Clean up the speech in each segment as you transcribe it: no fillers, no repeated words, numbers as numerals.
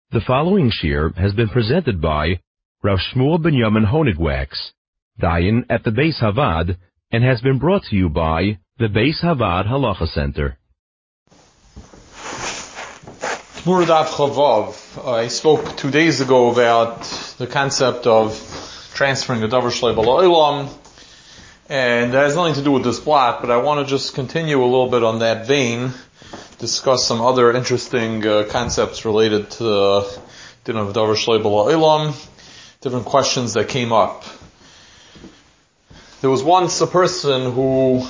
The following shir has been presented by Rav Shmuel Binyamin Honigwax, Dayan at the Beis Havad, and has been brought to you by the Beis Havad Halacha Center. Muradav Chavav. I spoke 2 days ago about the concept of transferring a davar shlei b'la olam, and that has nothing to do with this block, but I want to just continue a little bit on that vein, discuss some other interesting concepts related to the din of davar shlei b'la olam, different questions that came up. There was once a person who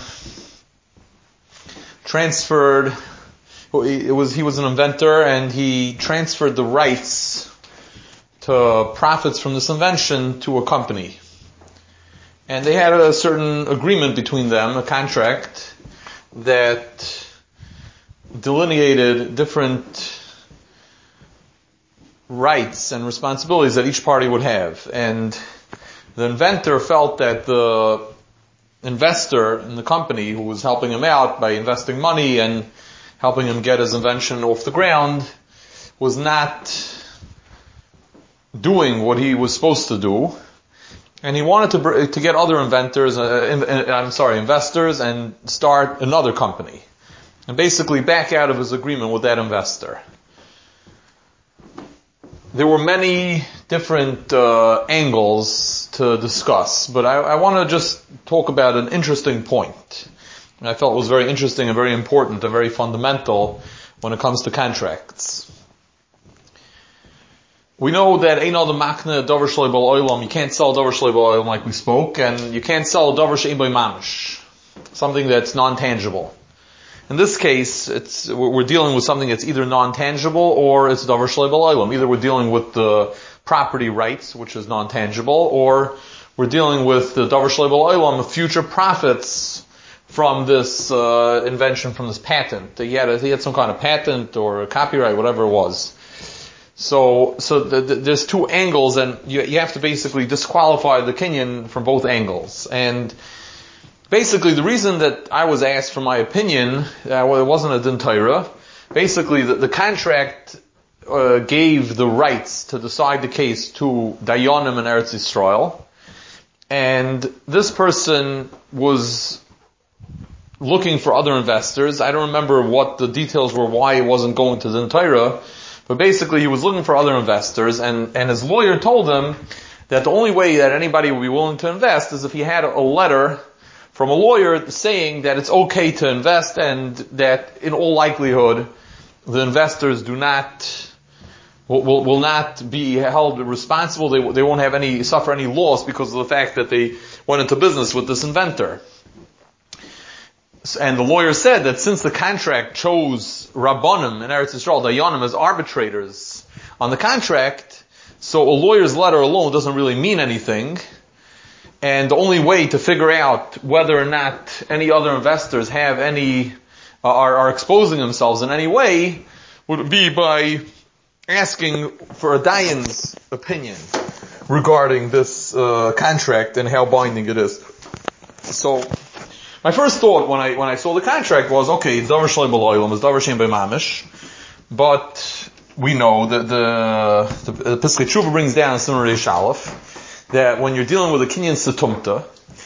transferred. He was an inventor, and he transferred the rights to profits from this invention to a company. And they had a certain agreement between them, a contract, that delineated different rights and responsibilities that each party would have. And the inventor felt that the investor in the company, who was helping him out by investing money and helping him get his invention off the ground, was not doing what he was supposed to do, and he wanted to get other investors and start another company, and basically back out of his agreement with that investor. There were many different angles to discuss, but I want to just talk about an interesting point. I felt it was very interesting and very important and very fundamental when it comes to contracts. We know that ein adam makna davar shlei b'la olam, you can't sell davar shlei b'la olam like we spoke, and you can't sell davar she'ein bo mamish, something that's non-tangible. In this case, we're dealing with something that's either non-tangible or it's davar shlei b'la olam. Either we're dealing with the property rights, which is non-tangible, or we're dealing with the davar shlei b'la olam, the future profits from this invention, from this patent. He had some kind of patent or a copyright, whatever it was. So there's two angles, and you have to basically disqualify the kinyan from both angles. And basically, the reason that I was asked for my opinion, it wasn't a din Torah. Basically, the contract gave the rights to decide the case to Dayanim in Eretz Yisrael, and this person was looking for other investors. I don't remember what the details were, why he wasn't going to Din Torah, but basically he was looking for other investors, and his lawyer told him that the only way that anybody would be willing to invest is if he had a letter from a lawyer saying that it's okay to invest, and that in all likelihood the investors will not be held responsible. They won't suffer any loss because of the fact that they went into business with this inventor. And the lawyer said that since the contract chose Rabbanim in Eretz Yisrael, Dayanim, as arbitrators on the contract, so a lawyer's letter alone doesn't really mean anything. And the only way to figure out whether or not any other investors have are exposing themselves in any way would be by asking for a Dayan's opinion regarding this contract and how binding it is. So my first thought when I saw the contract was, okay, it's davar shlei b'la olam, it's davar she'ein bo mamish, but we know that the Piskei Tshuva brings down in Simon Reish Aleph that when you're dealing with a kinyan setumta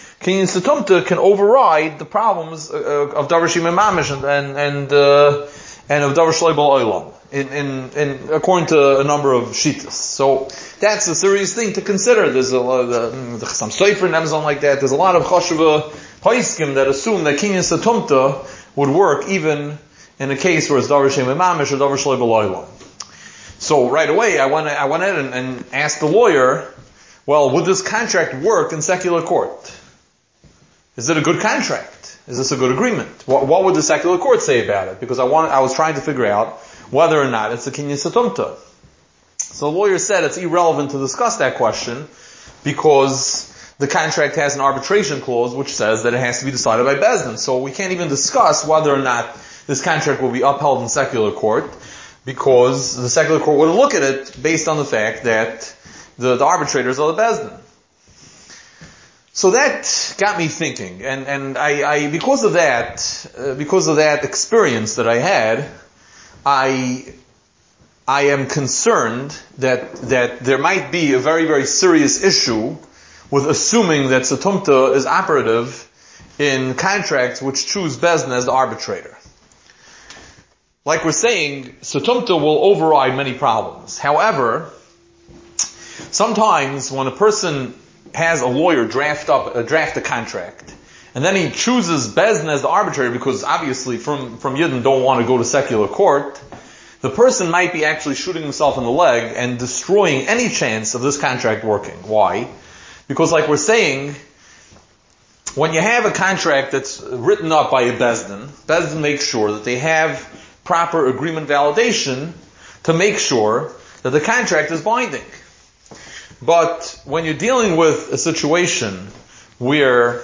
can override the problems of davar she'ein bo mamish and of davar shlei b'la olam, in according to a number of shittas. So that's a serious thing to consider. There's a lot of some Sefer and Amazon like that. There's a lot of chashuva paiskim that assume that kinyan setumta would work even in a case where it's davar she'ein bo mamish or davar shlei b'la olam. So right away I went ahead and asked the lawyer, well, would this contract work in secular court? Is it a good contract? Is this a good agreement? What would the secular court say about it? Because I was trying to figure out whether or not it's a kinyan setumta. So the lawyer said it's irrelevant to discuss that question because the contract has an arbitration clause which says that it has to be decided by Beis Din. So we can't even discuss whether or not this contract will be upheld in secular court, because the secular court would look at it based on the fact that the arbitrators are the Beis Din. So that got me thinking, and I because of that experience that I had, I I am concerned that there might be a very, very serious issue with assuming that Satumta is operative in contracts which choose Bezdin as the arbitrator. Like we're saying, Satumta will override many problems. However, sometimes when a person has a lawyer draft a contract, and then he chooses Bezdin as the arbitrator because obviously from Yidden don't want to go to secular court, the person might be actually shooting himself in the leg and destroying any chance of this contract working. Why? Because like we're saying, when you have a contract that's written up by a Bezdin makes sure that they have proper agreement validation to make sure that the contract is binding. But when you're dealing with a situation where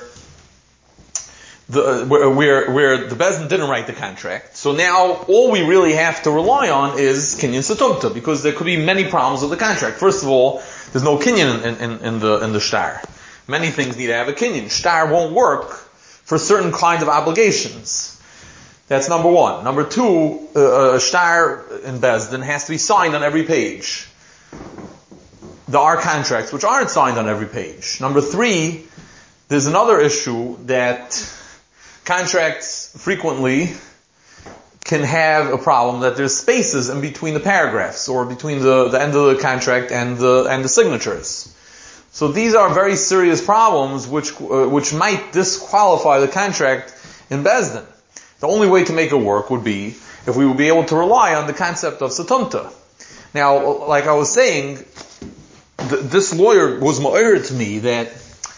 the Bezdin didn't write the contract, so now all we really have to rely on is Kinyan Satumta, because there could be many problems with the contract. First of all, there's no Kinyan in the shtar. Many things need to have a Kinyan. Shtar won't work for certain kinds of obligations. That's number one. Number two, a shtar in Bezdin has to be signed on every page. There are contracts which aren't signed on every page. Number three, there's another issue that contracts frequently can have a problem that there's spaces in between the paragraphs or between the end of the contract and the signatures. So these are very serious problems which might disqualify the contract in Bezdin. The only way to make it work would be if we would be able to rely on the concept of Satumta. Now, like I was saying, this lawyer was ma'ir to me that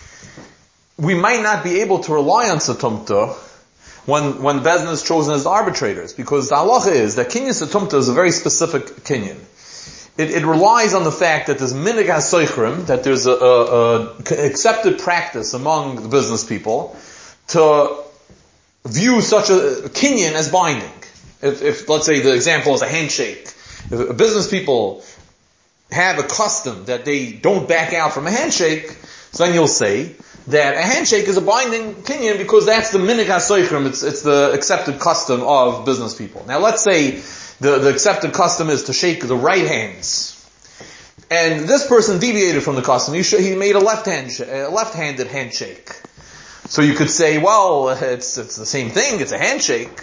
we might not be able to rely on Satumta when Bezdin is chosen as the arbitrators, because the halacha is that Kinyan Satumta is a very specific Kinyan. It relies on the fact that there's minig ha-soichrim, that there's a accepted practice among the business people to view such a Kinyan as binding. If let's say the example is a handshake, if business people have a custom that they don't back out from a handshake, so then you'll say that a handshake is a binding Kinyan because that's the minig ha-soichrim, it's the accepted custom of business people. Now let's say the accepted custom is to shake the right hands. And this person deviated from the custom. He made a left-handed handshake. So you could say, well, it's the same thing, it's a handshake.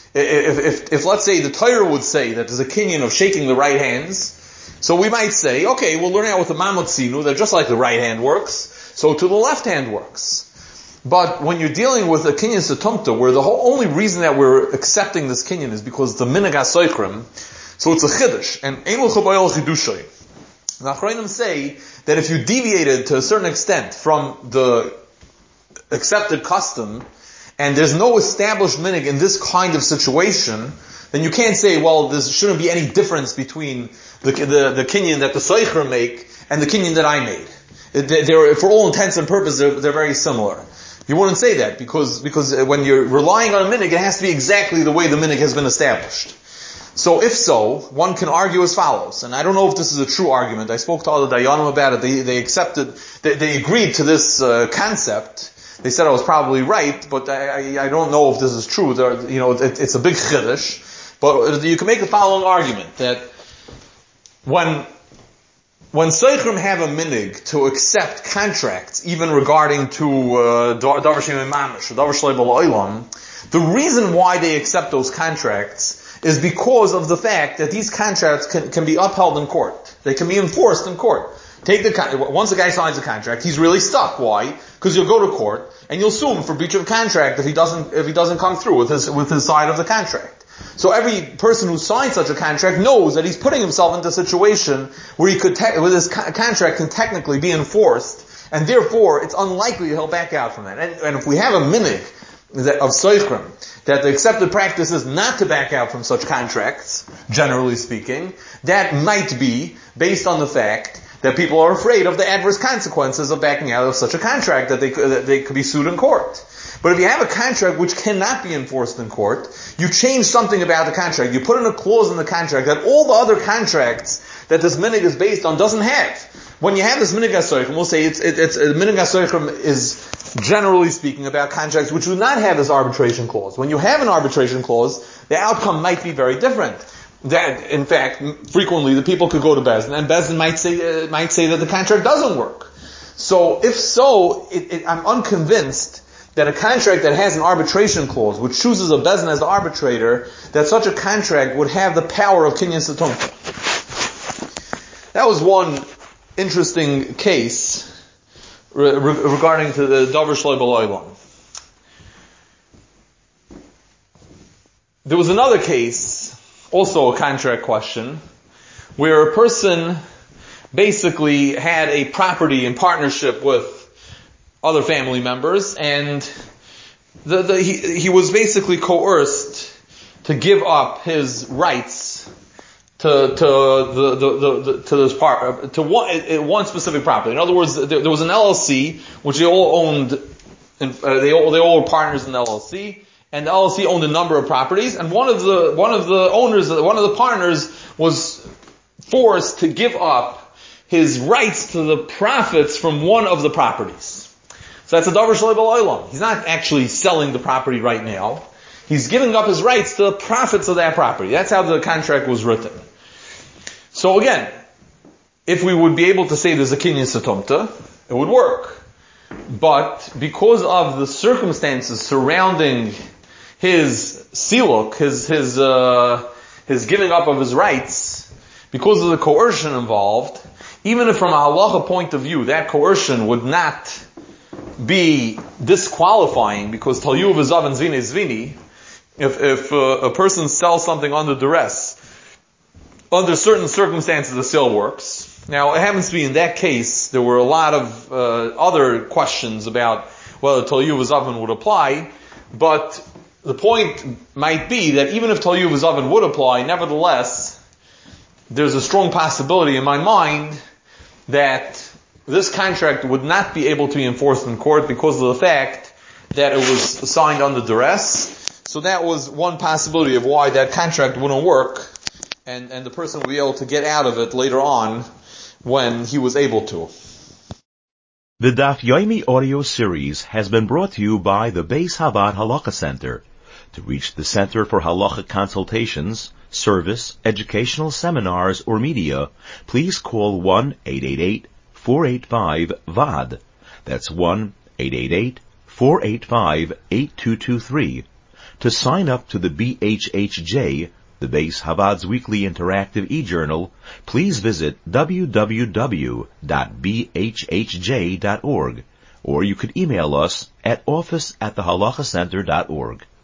If let's say the Torah would say that there's a Kinyan of shaking the right hands, so we might say, okay, we'll learn out with the Mamotzinu that just like the right hand works, so to the left hand works. But when you're dealing with a Kinyan Satumta, where the only reason that we're accepting this Kinyan is because the minig ha-soichrim, so it's a chiddush, and ein l'cha b'ayil chidushay. The Achronim say that if you deviated to a certain extent from the accepted custom, and there's no established minig in this kind of situation, then you can't say, well, there shouldn't be any difference between the Kinyan that the Soichrim make and the Kinyan that I made. They're, for all intents and purposes, they're very similar. You wouldn't say that because when you're relying on a minig, it has to be exactly the way the minig has been established. So if so, one can argue as follows, and I don't know if this is a true argument. I spoke to other Dayanim about it. They agreed to this concept. They said I was probably right, but I don't know if this is true. It's a big chiddush. But you can make the following argument, that when Seichrim have a minig to accept contracts, even regarding to Davar Shem Mamish or Davar Shlei B'La'olam, the reason why they accept those contracts is because of the fact that these contracts can be upheld in court. They can be enforced in court. Once a guy signs a contract, he's really stuck. Why? Because you'll go to court and you'll sue him for breach of contract if he doesn't come through with his side of the contract. So every person who signs such a contract knows that he's putting himself into a situation where where this contract can technically be enforced, and therefore it's unlikely he'll back out from that. And if we have a minig of Soichrim, that the accepted practice is not to back out from such contracts, generally speaking, that might be based on the fact that people are afraid of the adverse consequences of backing out of such a contract, that they could be sued in court. But if you have a contract which cannot be enforced in court, you change something about the contract. You put in a clause in the contract that all the other contracts that this minig is based on doesn't have. When you have this minig ha-soichrim, we'll say it's minig ha-soichrim is generally speaking about contracts which do not have this arbitration clause. When you have an arbitration clause, the outcome might be very different. that, in fact, frequently the people could go to Beis Din, and Beis Din might say that the contract doesn't work. So, if so, I'm unconvinced that a contract that has an arbitration clause, which chooses a Beis Din as the arbitrator, that such a contract would have the power of Kinyan Satomta. That was one interesting case regarding to the Davar Shloi B'Loilam. There was another case, also a contract question, where a person basically had a property in partnership with other family members, and he was basically coerced to give up his rights to one specific property. In other words, there was an LLC which they all owned, they all were partners in the LLC, and the LLC owned a number of properties, and one of the partners was forced to give up his rights to the profits from one of the properties. So that's a Davar Shloi B'Loilam. He's not actually selling the property right now. He's giving up his rights to the profits of that property. That's how the contract was written. So again, if we would be able to say there's a Kinyan Satomta, it would work. But because of the circumstances surrounding his siluk, his giving up of his rights, because of the coercion involved, even if from a halacha point of view, that coercion would not be disqualifying, because Tal Yuv is Zav and Zvini is Zvini, if a person sells something under duress, under certain circumstances the sale works. Now, it happens to be in that case, there were a lot of other questions about whether Tal Yuv Zav would apply, but the point might be that even if Tal Yuv Zav would apply, nevertheless, there's a strong possibility in my mind that this contract would not be able to be enforced in court because of the fact that it was signed under duress. So that was one possibility of why that contract wouldn't work, and the person would be able to get out of it later on when he was able to. The Daf Yomi audio series has been brought to you by the Beis Havad Halacha Center. To reach the Center for Halacha consultations, service, educational seminars, or media, please call 1-888-485-VAD. That's 1-888-485-8223. To sign up to the BHHJ, the Beis Havad's weekly interactive e-journal, please visit www.bhhj.org, or you could email us at office@thehalachacenter.org.